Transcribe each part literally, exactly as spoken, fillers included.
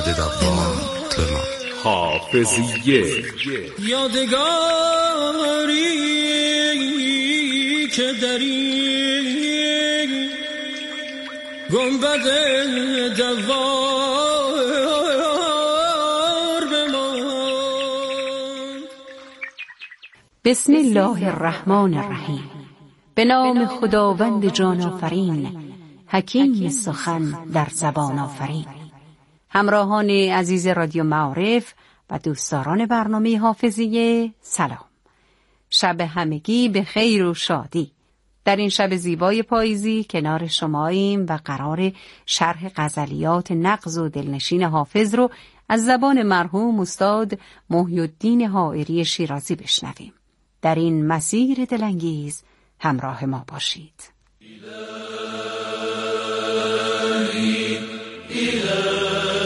ابد دوام بمان. حافظیه یادگاری که داری گنبد دوار بمان. بسم الله الرحمن الرحیم. به نام خداوند جان آفرین، حکیم سخن در زبان آفرین. همراهان عزیز رادیو معارف و دوستداران برنامه حافظیه، سلام. شب همگی به خیر و شادی. در این شب زیبای پاییزی کنار شماییم و قرار شرح غزلیات نغز و دلنشین حافظ رو از زبان مرحوم استاد محی الدین حائری شیرازی بشنویم. در این مسیر دلانگیز همراه ما باشید. الهی الهی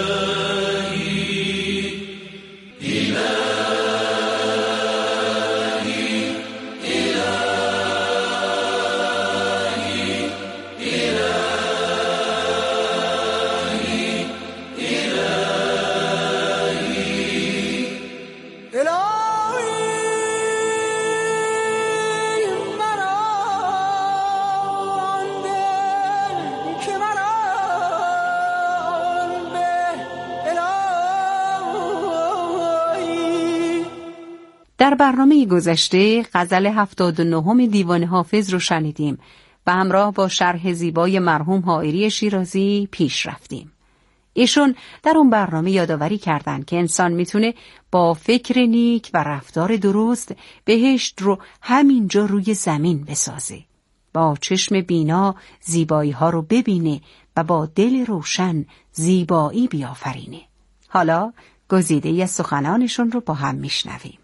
در برنامه گذشته غزل هفتاد و نهم دیوان حافظ رو شنیدیم و همراه با شرح زیبای مرحوم حائری شیرازی پیش رفتیم. ایشون در اون برنامه یادآوری کردند که انسان میتونه با فکر نیک و رفتار درست بهشت رو همینجا روی زمین بسازه. با چشم بینا زیبایی ها رو ببینه و با دل روشن زیبایی بیافرینه. حالا گزیده از سخنانشون رو با هم میشنویم.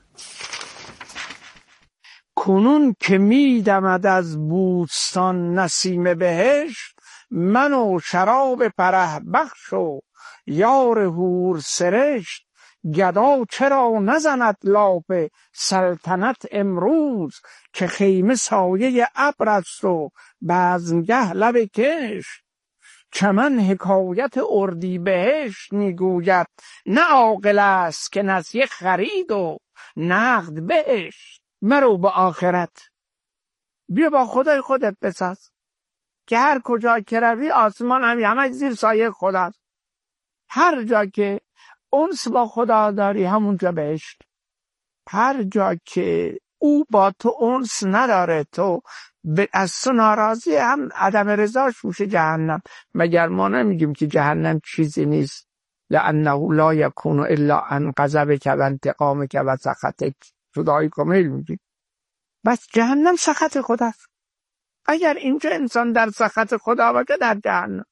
کنون که میدمد از بوستان نسیم بهشت، من و شراب پره بخش و یار حور سرشت. گدا چرا نزند لاف سلطنت امروز، که خیمه سایه ابر است و بزمگه لب کشت. چمن حکایت اردی بهشت میگوید، نه عاقل است که نسیه خرید و نقد بهشت. مرو به آخرت، بیا با خدای خودت بساز که هر کجا که روی آسمان هم همه زیر سایه خداست. هر جا که انس با خدا داری همونجا بهشت. هر جا که او با تو انس نداره، تو از تو ناراضی، هم عدم رضاش میشه جهنم. مگر ما نمیگیم که جهنم چیزی نیست؟ لانه لا یکون الا عن غضبک و انتقامک و سخطک. خدای کامل میگی بس جهنم سخط خداست. اگر اینجا انسان در سخط خدا باشه، در جهنم.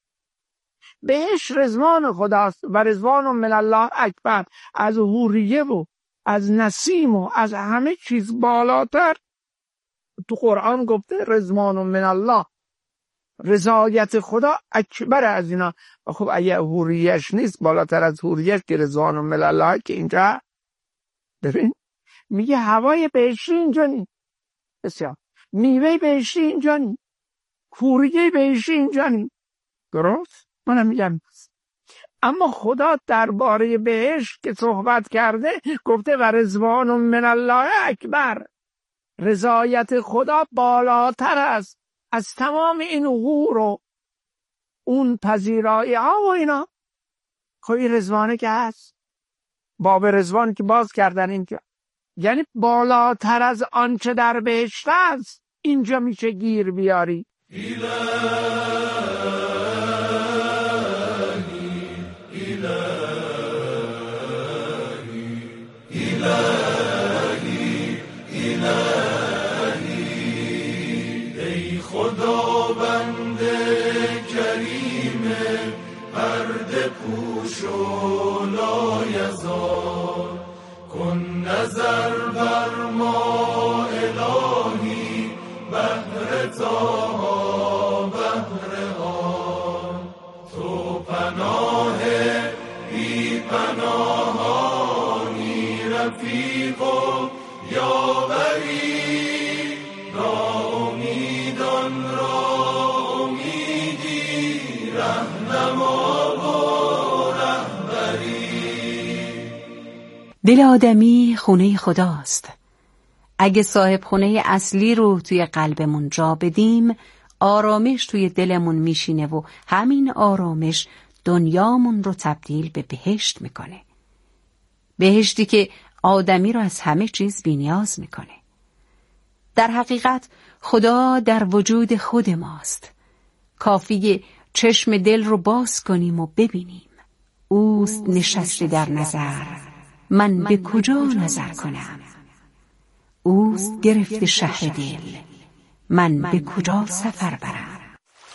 بهش رضوان خداست و رضوان من الله اکبر. از حوریه و از نسیم و از همه چیز بالاتر. تو قرآن گفته رضوان من الله، رضایت خدا اکبر از اینا. و خب اگه حوریهش نیست بالاتر از حوریهش که رضوان من الله، که اینجا ببین میگه هوای بهشتی اینجا نی، بسیار میوه بهشتی اینجا نی، حوریه بهشتی اینجا نی. درست؟ منم میگم. اما خدا درباره بهشت که صحبت کرده گفته و رضوان من الله اکبر. رضایت خدا بالاتر است از تمام این حور و اون پذیرایی ها و اینا. خب این رضوانه که هست، باب رضوان که باز کردن اینجا، یعنی بالاتر از آنچه در بهشت است اینجا میشه گیر بیاری. الهی الهی الهی الهی ای خداوند کریم پرده پوش و لایزال، کن نظر بر ما الهی بهر تا بهر آن. تو پناه بی پناهانی رفیق و یاوری، ناامیدان را امیدی رهنما و رهبری. دل آدمی خونه خداست. اگه صاحب خونه اصلی رو توی قلبمون جا بدیم، آرامش توی دلمون میشینه و همین آرامش دنیامون رو تبدیل به بهشت میکنه. بهشتی که آدمی رو از همه چیز بی‌نیاز میکنه. در حقیقت خدا در وجود خود ماست. کافیه چشم دل رو باز کنیم و ببینیم. اوست نشسته در نظر، من به کجا نظر کنم؟ اوست گرفته شهر دل، من به کجا سفر برم؟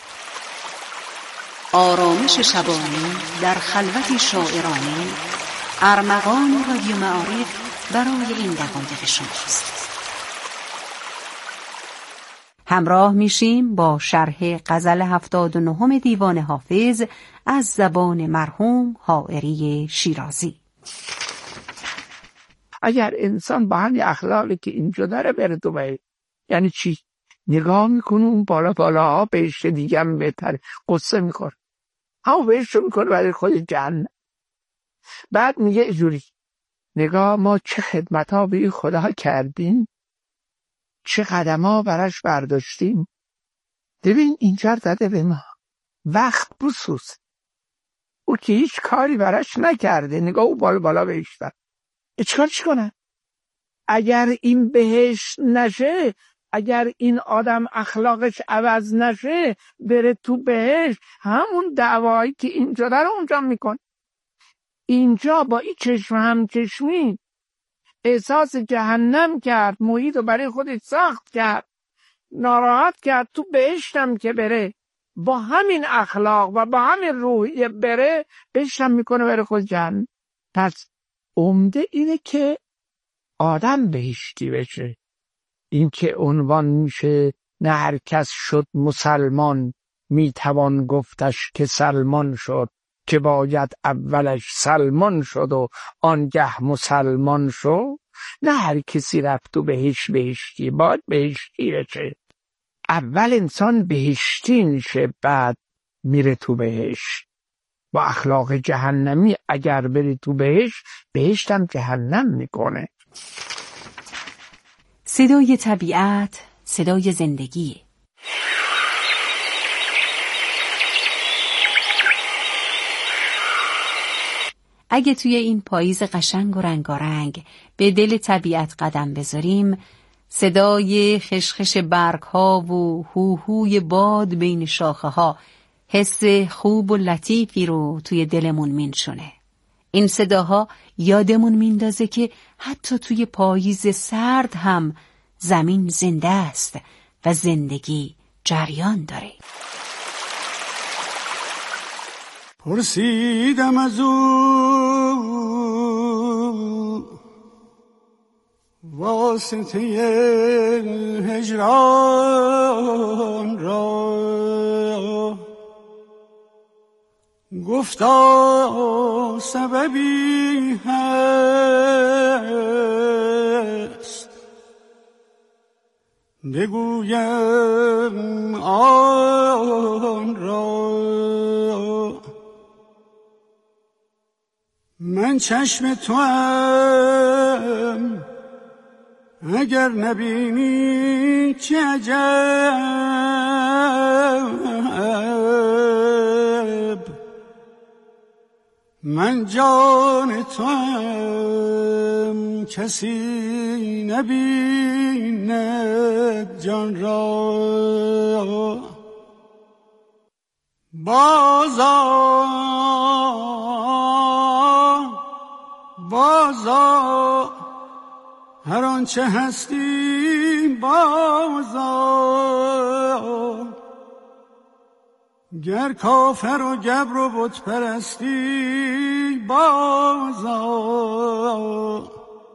آرامش شبانه در خلوت شاعرانه، ارمغان رادیو معارف برای این دقایق شماست. همراه میشیم با شرح غزل هفتاد و نهم دیوان حافظ از زبان مرحوم حائری شیرازی. اگر انسان با همین اخلاقی که اینجا داره بره تو بهشت، یعنی چی؟ نگاه میکنه اون بالا بالاها بهشت دیگه هم بهتره، قصه میخوره، همون بهشت رو میکنه برای خود جهنم. بعد میگه اینجوری نگاه ما چه خدمت ها به خدا کردیم، چه قدم ها براش برداشتیم. ببین اینجا زده به ما وقت بسوز، او که هیچ کاری براش نکرده، نگاه او بالا بالا بهشت داره. چیکار چی کنه؟ اگر این بهشت نشه، اگر این آدم اخلاقش عوض نشه، بره تو بهشت، همون دعوایی که اینجا داره اونجا میکن. اینجا با این چشم هم چشمی احساس جهنم کرد، محیط رو برای خودش سخت کرد، ناراحت کرد. تو بهشتم که بره با همین اخلاق و با همین روحیه بره، بهشتم میکنه برای خود جهنم. پس عمده اینه که آدم بهشتی بشه. این که عنوان میشه نه هر کس شد مسلمان، میتوان گفتش که سلمان شد، که باید اولش سلمان شد و آنگه مسلمان شد. نه هر کسی رفت تو بهشت بهشتی، باید بهشتی بشه. اول انسان بهشتی میشه، بعد میره تو بهشت. با اخلاق جهنمی اگر بری تو بهشت، بهشت هم جهنم میکنه. صدای طبیعت، صدای زندگی. اگه توی این پاییز قشنگ و رنگارنگ به دل طبیعت قدم بذاریم، صدای خشخش برگ‌ها و هوهوی باد بین شاخه‌ها حس خوب و لطیفی رو توی دلمون مینشونه. این صداها یادمون میندازه که حتی توی پاییز سرد هم زمین زنده است و زندگی جریان داره. پرسیدم از او واسطه هجران را، گفتا سببی هست، بگویم آن را. من چشم توام اگر نبینی چه عجب، من جان توام کسی نبیند جان را. بازا بازا هر آنچه هستی بازا، گر کافر و گبر و بت پرستی بازا.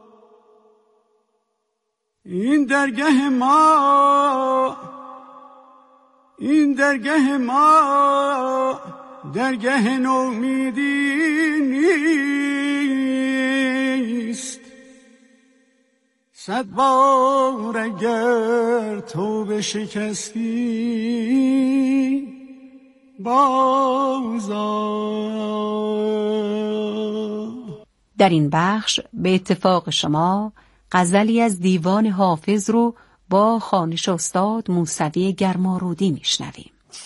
این درگه ما این درگه ما درگه نومیدی نیست. صد بار اگر تو شکستی بازا. در این بخش به اتفاق شما غزلی از دیوان حافظ رو با خوانش استاد موسوی گرمارودی میشنویم.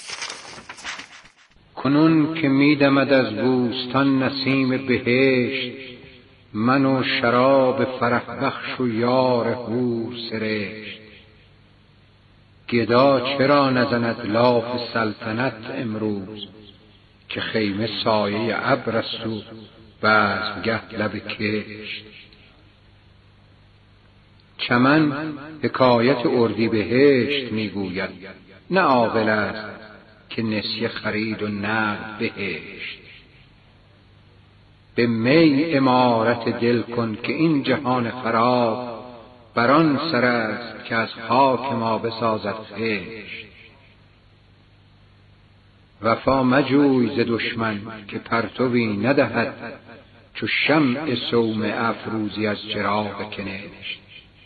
کنون که میدمد از بوستان نسیم بهشت، من و شراب فرح بخش و یار حور سرشت. گدا چرا نزند لاف سلطنت امروز، که خیمه سایه ابر است و بزمگه لب کشت. چمن حکایت اردیبهشت میگوید، نه عاقل است که نسیه خرید و نقد بهشت. به می عمارت دل کن که این جهان خراب، بران سر است که از خاک ما بسازد خشت. وفا مجوی ز دشمن که پرتوی ندهد، چو شمع صومعه افروزی از چراغ کنشت.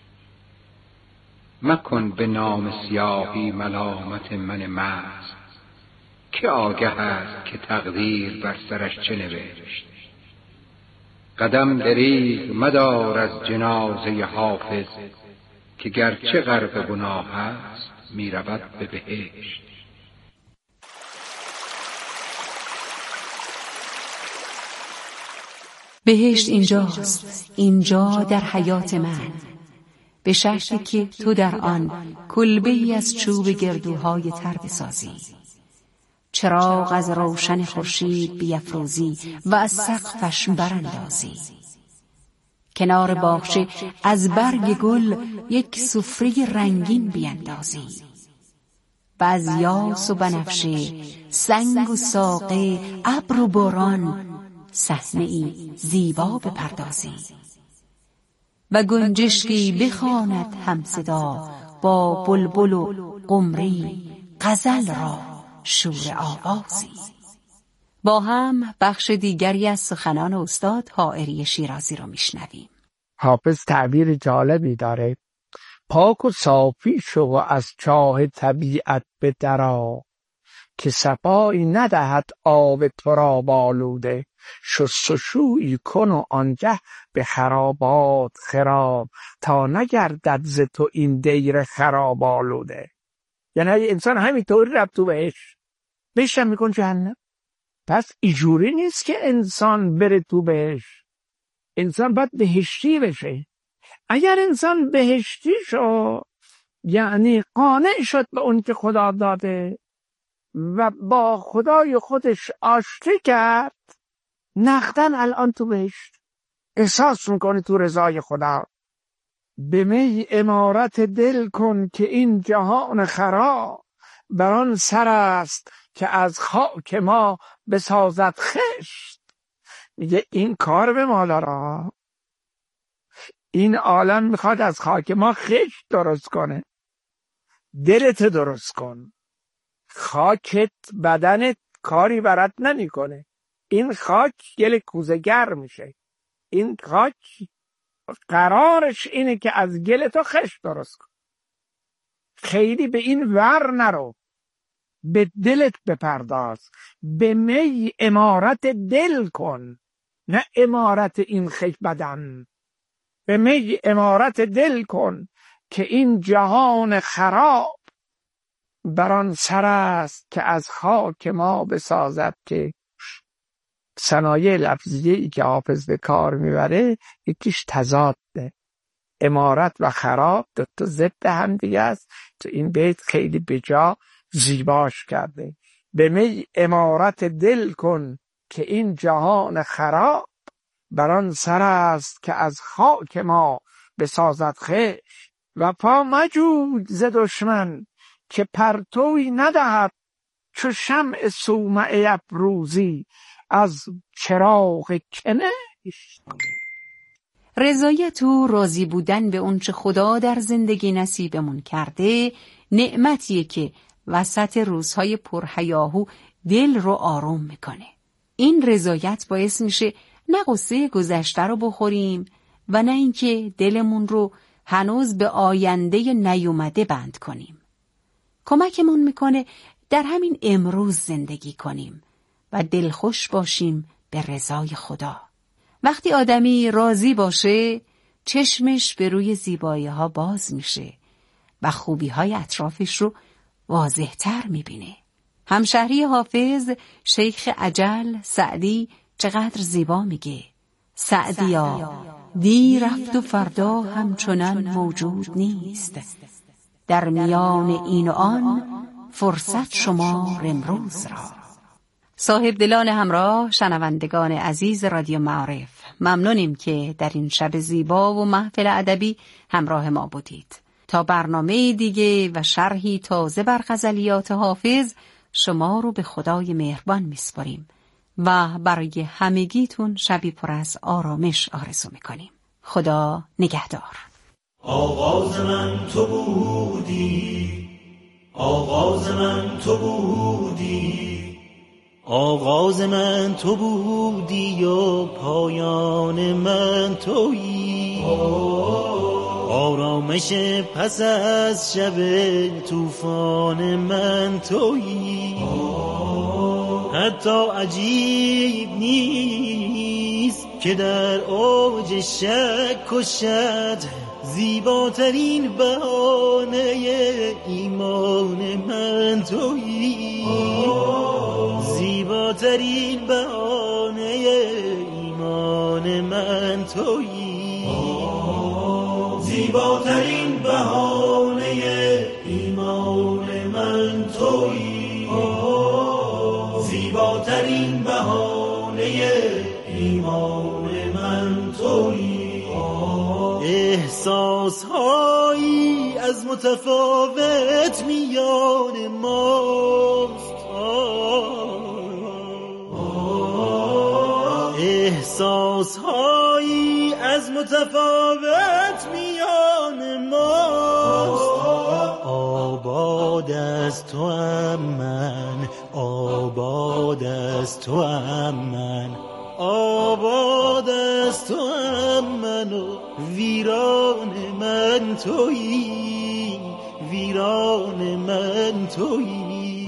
مکن به نام سیاهی ملامت من مست، که آگه است که تقدیر بر سرش چه نوشت. قدم دریغ مدار از جنازه حافظ، که گرچه غرق گناه است می رود به بهشت. بهشت اینجاست، اینجا در حیات من، به شرطی که تو در آن کلبه‌ای از چوب گردوهای تر بسازی، چراغ از روشن خورشید بیفروزی و از سقفش براندازی. کنار باغچه از برگ گل یک سفره رنگین بیندازی و از یاس و بنفشه، سنگ و ساقه، ابر و باران صحنه‌ای زیبا بپردازی و گنجشکی بخواند همصدا با بلبل و قمری غزل را شور آوازی. با هم بخش دیگری از سخنان استاد حائری شیرازی رو میشنویم. حافظ تعبیر جالبی داره: پاک و صافی شو و از چاه طبیعت به درآ، که صفایی ندهد آب تراب آلوده. شستشویی کن و آنگه به خرابات خراب، تا نگردد ز تو این دیر خراب آلوده. یعنی انسان همینطوری رفت تو بهش بهش هم میکن جهنم. پس اینجوری نیست که انسان بره تو بهش، انسان باید بهشتی بشه. اگر انسان بهشتی شد، یعنی قانع شد به اون که خدا داده و با خدای خودش آشتی کرد، نقدن الان تو بهشت احساس میکنه تو رضای خدا. به می عمارت دل کن که این جهان خراب، بران سر است که از خاک ما بسازد خشت. میگه این کار به ما داره، این عالم میخواد از خاک ما خشت درست کنه. دلت درست کن، خاکت بدنت کاری برات نمیکنه. این خاک گل کوزه‌گر میشه. این خاک قرارش اینه که از گل تو خشت درست کن. خیلی به این ور نرو، به دلت بپرداز. به می عمارت دل کن، نه عمارت این خشت بدن. به می عمارت دل کن که این جهان خراب، بران سر است که از خاک ما بسازد. که صنایع لفظیه‌ای که حافظ به کار میبره یکیش تضاده، عمارت و خراب دو تا ضد هم دیگه است. تو این بیت خیلی بجا زیباش کرده. به می عمارت دل کن که این جهان خراب، بران سر است که از خاک ما بسازد خشت. و پا مجوی ز دشمن که پرتوی ندهد، چو شمع صومعه افروزی از چراغ کنشت. رضایت و راضی بودن به اون چه خدا در زندگی نصیبمون کرده نعمتیه که وسط روزهای پرهیاهو دل رو آروم میکنه. این رضایت باعث میشه نه قصه گذشته رو بخوریم و نه اینکه دلمون رو هنوز به آینده نیومده بند کنیم. کمکمون میکنه در همین امروز زندگی کنیم و دلخوش باشیم به رضای خدا. وقتی آدمی راضی باشه چشمش به روی زیبایی ها باز میشه و خوبی های اطرافش رو واضح تر میبینه. همشهری حافظ شیخ عجل سعدی چقدر زیبا میگه: سعدیا دی رفت و فردا همچنان موجود نیست، در میان این و آن فرصت شمار امروز را. صاحب دلان همراه، شنوندگان عزیز رادیو معارف، ممنونیم که در این شب زیبا و محفل ادبی همراه ما بودید. تا برنامه دیگه و شرحی تازه بر غزلیات حافظ، شما رو به خدای مهربان میسپاریم و برای همگیتون شبی پر از آرامش آرزو میکنیم. خدا نگهدار. آغاز من تو بودی، آغاز من تو بودی، آغاز من تو بودی و پایان من تویی. آرامش پس از شب طوفان من تویی. حتی عجیب نیست که در اوج شک و شد زیباترین بهانه ایمان من تویی. زیباترین بهانه ایمان من تویی. زیباترین بهانه ایمان من تویی. زیباترین بهانه ایمان من تویی. احساس هایی از متفاوت میان ماست. احساس هایی از متفاوت میان ماست. آباد از تو ام من، آباد از تو ام من، آباد از تو ام من و ویران من تویی. ویران من تویی.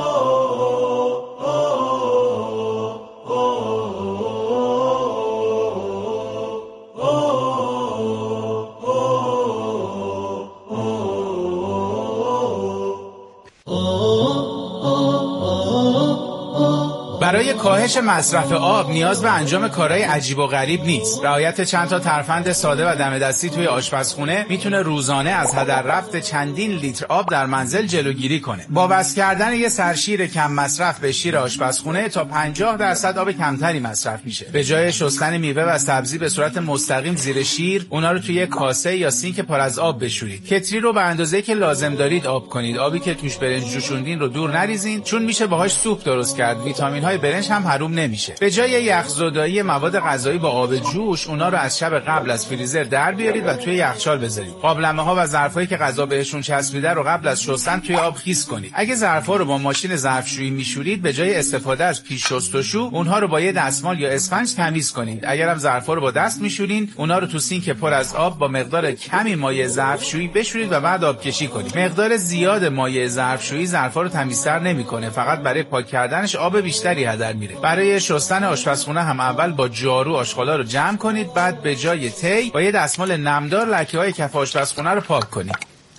برای کاهش مصرف آب نیاز به انجام کارهای عجیب و غریب نیست. رعایت چند تا ترفند ساده و دم دستی توی آشپزخونه میتونه روزانه از هدر رفت چندین لیتر آب در منزل جلوگیری کنه. با وصل کردن یه سرشیر کم مصرف به شیر آشپزخونه تا پنجاه درصد آب کمتری مصرف میشه. به جای شستن میوه و سبزی به صورت مستقیم زیر شیر، اونا رو توی کاسه یا سینک پر از آب بشورید. کتری رو به اندازه‌ای که لازم دارید آب کنید. آبی که توش برنج جوشوندین رو دور نریزین، چون میشه باهاش سوپ درست کرد. ویتامین های برنج هم حروم نمیشه. به جای یخزدایی مواد غذایی با آب جوش، اونا رو از شب قبل از فریزر در بیارید و توی یخچال بذارید. قابلمه ها و ظرفایی که غذا بهشون چسبیده رو قبل از شستن توی آب خیس کنید. اگه ظرفا رو با ماشین ظرفشویی میشورید، به جای استفاده از پیش شستشو، اونها رو با یه دستمال یا اسفنج تمیز کنید. اگرم ظرفا رو با دست میشورین، اونا رو تو سینک پر از آب با مقدار کمی مایع ظرفشویی بشورید و بعد آبکشی کنید. مقدار زیاد مایع ظرفشویی ظرفا رو تمیزتر نمیکنه، فقط برای پاک کردنش آب بیشتری هدر میره. برای شستن آشپزخونه هم اول با جارو آشغالا رو جمع کنید، بعد به جای تی با یه دستمال نمدار لکه‌های کف آشپزخونه رو پاک کنید.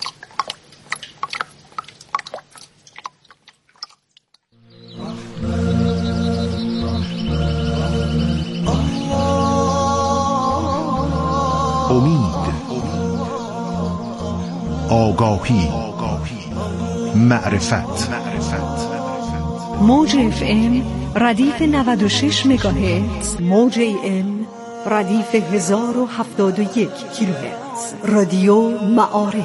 امید، آگاهی، معرفت. موج اف ام ردیف نود و شش مگاهرتز، موج ای ام ردیف هزار و هفتاد و یک کیلوهرتز. رادیو معارف.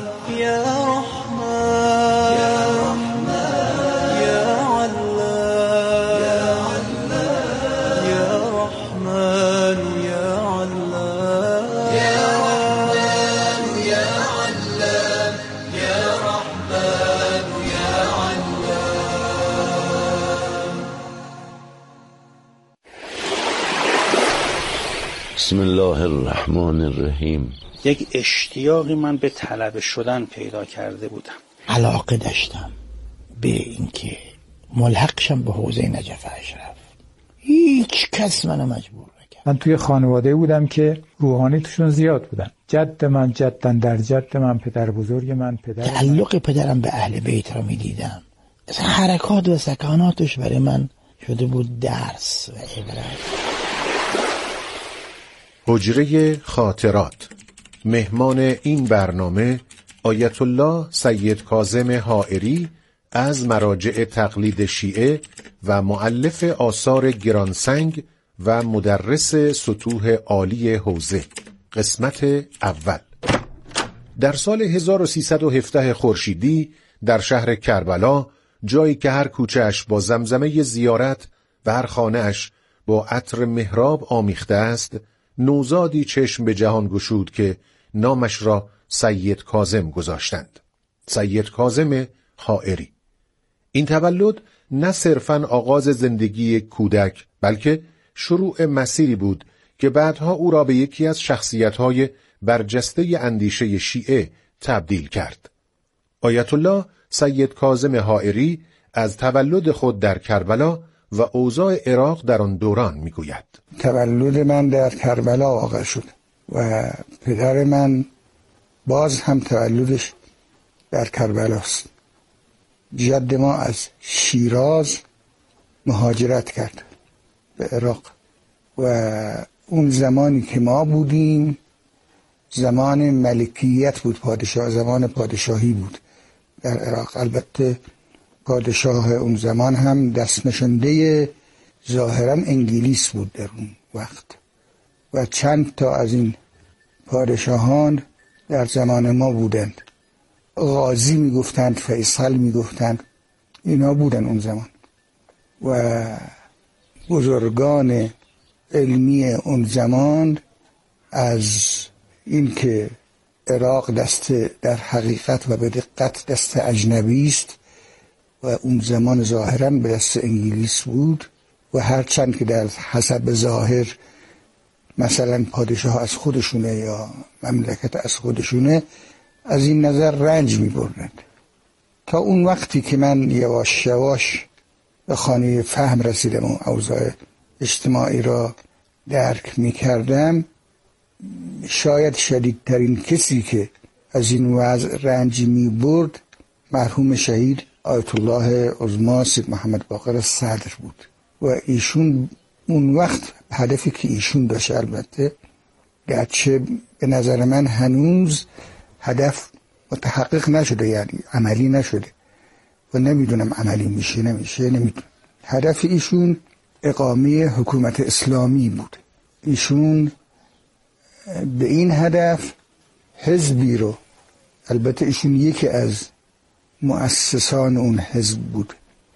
بسم الله الرحمن الرحیم. یک اشتیاقی من به طلبه شدن پیدا کرده بودم. علاقه داشتم به اینکه ملحق شم به حوزه نجف اشرف. هیچ کس منو مجبور نکرد. من توی خانواده بودم که روحانی توشون زیاد بودن. جد من جدن در جد من، پدر بزرگ من پدر من. تعلق پدرم به اهل بیت را میدیدم. اصلا حرکات و سکناتش برای من شده بود درس و عبرت. حجره خاطرات. مهمان این برنامه آیت الله سید کاظم حائری از مراجع تقلید شیعه و مؤلف آثار گرانسنگ و مدرس سطوح عالی حوزه. قسمت اول. در سال هزار و سیصد و هفده خورشیدی در شهر کربلا، جایی که هر کوچه‌اش با زمزمه زیارت و هر خانه‌اش با عطر محراب آمیخته است، نوزادی چشم به جهان گشود که نامش را سید کاظم گذاشتند. سید کاظم حائری. این تولد نه صرفاً آغاز زندگی کودک، بلکه شروع مسیری بود که بعدها او را به یکی از شخصیت‌های برجسته اندیشه شیعه تبدیل کرد. آیت الله سید کاظم حائری از تولد خود در کربلا و اوضاع عراق در آن دوران میگوید: تولد من در کربلا واقع شد و پدر من باز هم تولدش در کربلاست. جد ما از شیراز مهاجرت کرد به عراق و اون زمانی که ما بودیم زمان ملکیت بود، پادشاه زمان پادشاهی بود در عراق. البته پادشاه اون زمان هم دست نشانده ظاهرا انگلیس بود در اون وقت و چند تا از این پادشاهان در زمان ما بودند. غازی میگفتند، فیصل میگفتند، اینا بودن اون زمان و بزرگان علمی اون زمان از اینکه عراق دست در حقیقت و به دقت دست اجنبی است و اون زمان ظاهرا به دست انگلیس بود و هرچند که در حسب ظاهر مثلا پادشاه از خودشونه یا مملکت از خودشونه، از این نظر رنج می بردند. تا اون وقتی که من یواش یواش به خانه فهم رسیدم و اوضاع اجتماعی را درک می کردم، شاید شدیدترین کسی که از این وضع رنج می برد مرحوم شهید آیت الله عظما سید محمد باقر صدر بود و ایشون اون وقت هدفی که ایشون داشت، البته گرچه به نظر من هنوز هدف متحقق نشده، یعنی عملی نشده و نمیدونم عملی میشه نمیشه نمیدونم. هدف ایشون اقامه حکومت اسلامی بود. ایشون به این هدف حزبی رو، البته ایشون یکی از مؤسسان اون حزب بود،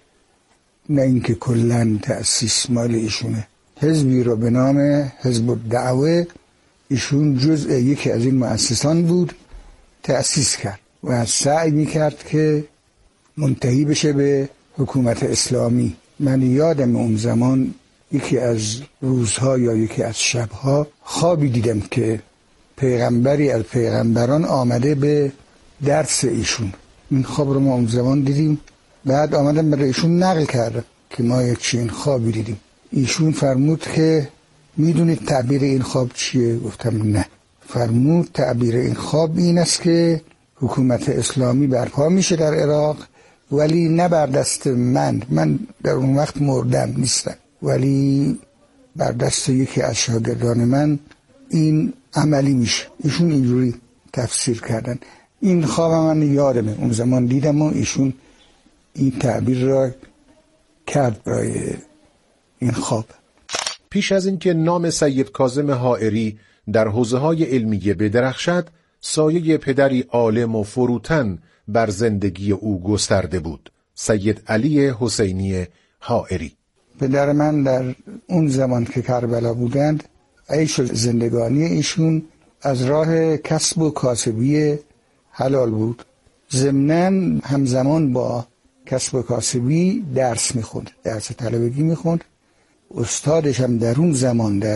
نه اینکه کلن تأسیس مال ایشونه، حزبی رو به نام حزب الدعوه، ایشون جزء یکی از این مؤسسان بود، تأسیس کرد و سعی میکرد که منتهی بشه به حکومت اسلامی. من یادم اون زمان یکی از روزها یا یکی از شبها خوابی دیدم که پیغمبری از پیغمبران آمده به درس ایشون. این خواب رو ما اون زمان دیدیم، بعد آمدم برای ایشون نقل کردم که ما یک چنین خوابی دیدیم. ایشون فرمود که میدونید تعبیر این خواب چیه؟ گفتم نه. فرمود تعبیر این خواب این است که حکومت اسلامی برپا میشه در عراق، ولی نه بر دست من، من در اون وقت مردم نیستم، ولی بر دست یکی از شاگردان من این عملی میشه. ایشون اینجوری تفسیر کردن. این خواب من یادمه، اون زمان دیدم و ایشون این تعبیر را کرد برای این خواب. پیش از اینکه نام سید کاظم حائری در حوزه‌های علمیه بدرخشد، سایه پدری عالم و فروتن بر زندگی او گسترده بود، سید علی حسینی حائری. پدر من در اون زمان که کربلا بودند، عیش و زندگانی ایشون از راه کسب و کاسبی حلال بود. ضمناً همزمان با کسب و کاسبی درس میخوند، درس طلبگی میخوند. استادش هم در اون زمان در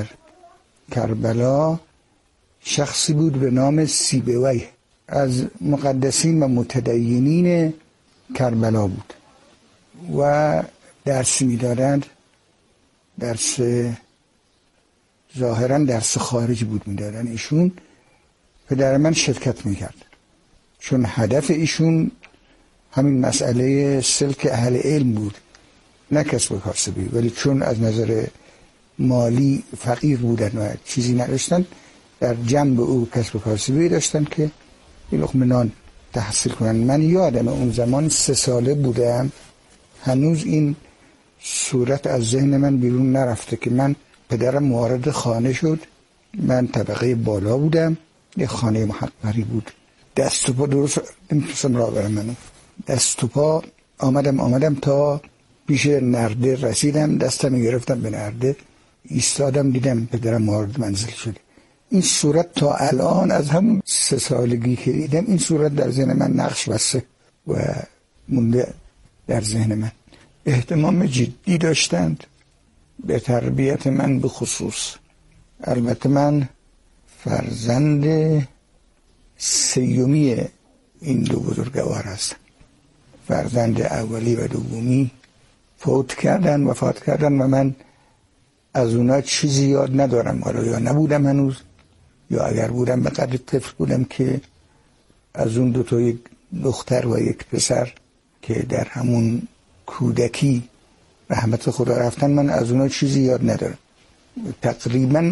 کربلا شخصی بود به نام سیبوی، از مقدسین و متدینین کربلا بود و درس میدادند، درس ظاهرا درس خارج بود میدادن ایشون، پدر من شرکت میکرد چون هدف ایشون همین مسئله سلک اهل علم بود، نه کسب کاسبی. ولی چون از نظر مالی فقیر بودن و چیزی نداشتن، در جنب او کسب کاسبی داشتن که یه لقمه نان تحصیل کنن. من یادم اون زمان سه ساله بودم، هنوز این صورت از ذهن من بیرون نرفته که من پدرم وارد خانه شد، من طبقه بالا بودم، یه خانه محقری بود، دست و پا درست نمیتونستم راه برم، منو دست و پا آمدم آمدم تا پیش نرده رسیدم، دستم گرفتم به نرده، ایستادم، دیدم پدرم وارد منزل شده. این صورت تا الان از همون سه سالگی که دیدم این صورت در ذهن من نقش بسته و مونده در ذهن من. اهتمام جدی داشتند به تربیت من به خصوص. البته من فرزند سیومی این دو بزرگوار هستم. فرزند اولی و دومی فوت کردن، وفات کردن و من از اونا چیزی یاد ندارم. حالا یا نبودم هنوز، یا اگر بودم به قدر طفل بودم که از اون دو تا یک دختر و یک پسر که در همون کودکی رحمت خدا رفتن، من از اونا چیزی یاد ندارم. تقریبا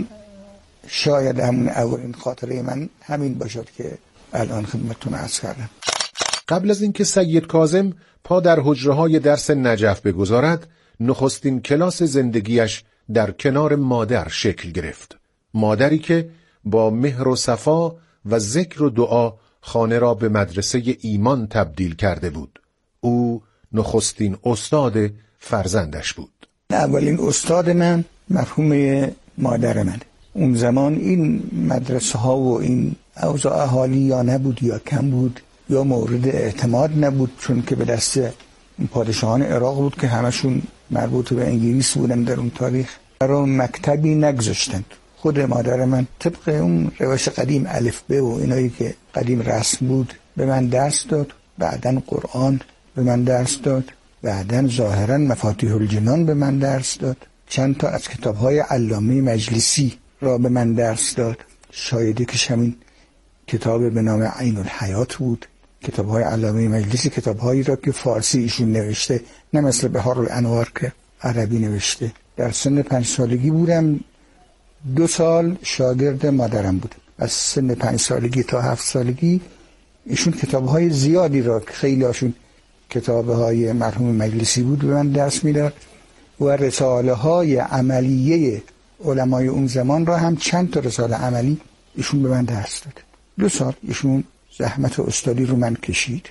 شاید همون اولین خاطره من همین باشد که الان خدمتتون عرض کردم. قبل از اینکه سید کاظم پا در حجره‌های درس نجف بگذارد، نخستین کلاس زندگیش در کنار مادر شکل گرفت. مادری که با مهر و صفا و ذکر و دعا خانه را به مدرسه ایمان تبدیل کرده بود. او نخستین استاد فرزندش بود. اولین استاد من مرحوم مادر من. اون زمان این مدرسه ها و این اوضاع اهالی یا نبود یا کم بود یا مورد اعتماد نبود، چون که به دست پادشاهان عراق بود که همشون مربوط به انگلیس بودن در اون تاریخ. برای مکتبی نگذاشتند. خود مادر من طبق اون روش قدیم الف ب و اینایی که قدیم رسم بود به من درس داد، بعدن قرآن به من درس داد، بعدن ظاهرا مفاتیح الجنان به من درس داد، چند تا از کتاب‌های علامه مجلسی را به من درس داد. شاید که همین کتاب به نام عین الحیات بود. کتاب‌های علامه مجلسی کتاب‌هایی را که فارسی ایشون نوشته، نه مثل بهار الانوار که عربی نوشته. در سن پنج سالگی بودم، دو سال شاگرد مادرم بودم. از سن پنج سالگی تا هفت سالگی ایشون کتاب‌های زیادی را که خیلی هاشون کتاب‌های مرحوم مجلسی بود به من درس میداد و رساله‌های عملیه علمای اون زمان را هم چند تا رساله عملی ایشون به من درس داد. دو سال ایشون زحمت استادی رو من کشید.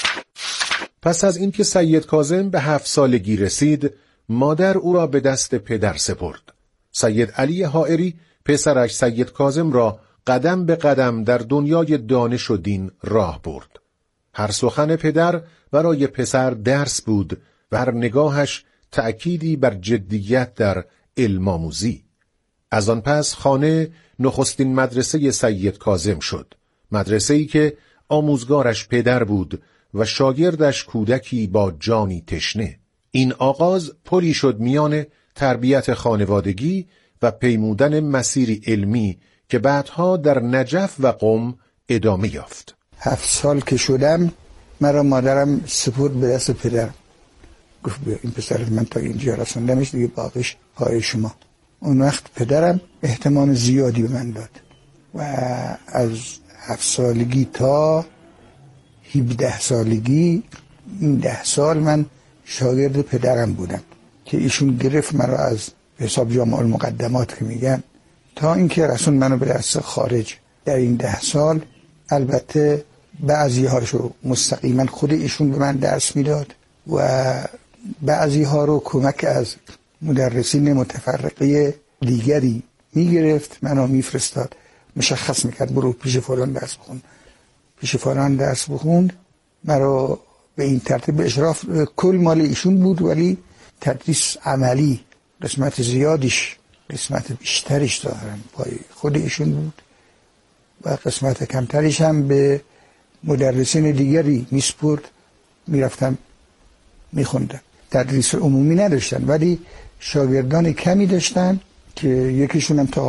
پس از اینکه سید کاظم به هفت سالگی رسید، مادر او را به دست پدر سپرد. سید علی حائری پسرش سید کاظم را قدم به قدم در دنیای دانش و دین راه برد. هر سخن پدر برای پسر درس بود و هر نگاهش تأکیدی بر جدیت در علم آموزی. از آن پس خانه نخستین مدرسه سید کاظم شد. مدرسه‌ای که آموزگارش پدر بود و شاگردش کودکی با جانی تشنه. این آغاز پلی شد میان تربیت خانوادگی و پیمودن مسیری علمی که بعدها در نجف و قم ادامه یافت. هفت سال که شدم مرا مادرم سپرد به دست پدرم، گفت بیا این پسر من تا اینجا رسوندمش، دیگه باقیش پای شما. اون وقت پدرم اهتمام زیادی به من داد و از هفت سالگی تا هفده سالگی این ده سال من شاگرد پدرم بودم که ایشون گرفت مرا از حساب جامع المقدمات که میگن تا اینکه رسون منو به درس خارج. در این ده سال البته بعضی هاشو مستقیما خود ایشون به من درس میداد و بعضی ها رو کمک از مدرسین متفرقه دیگری میگرفت، منو میفرستاد، مشخص میکرد برو پیش فلان درس بخون، پیش فلان درس بخون. مرا به این ترتیب اشراف کل مال ایشون بود، ولی تدریس عملی قسمت زیادیش، قسمت بیشتریش دارم پای خود ایشون بود و قسمت کمتریش هم به مدرسین دیگری میسپرد، میرفتم میخوندم. تدریس عمومی نداشتن ولی شاگردان کمی داشتن که یکیشون هم تا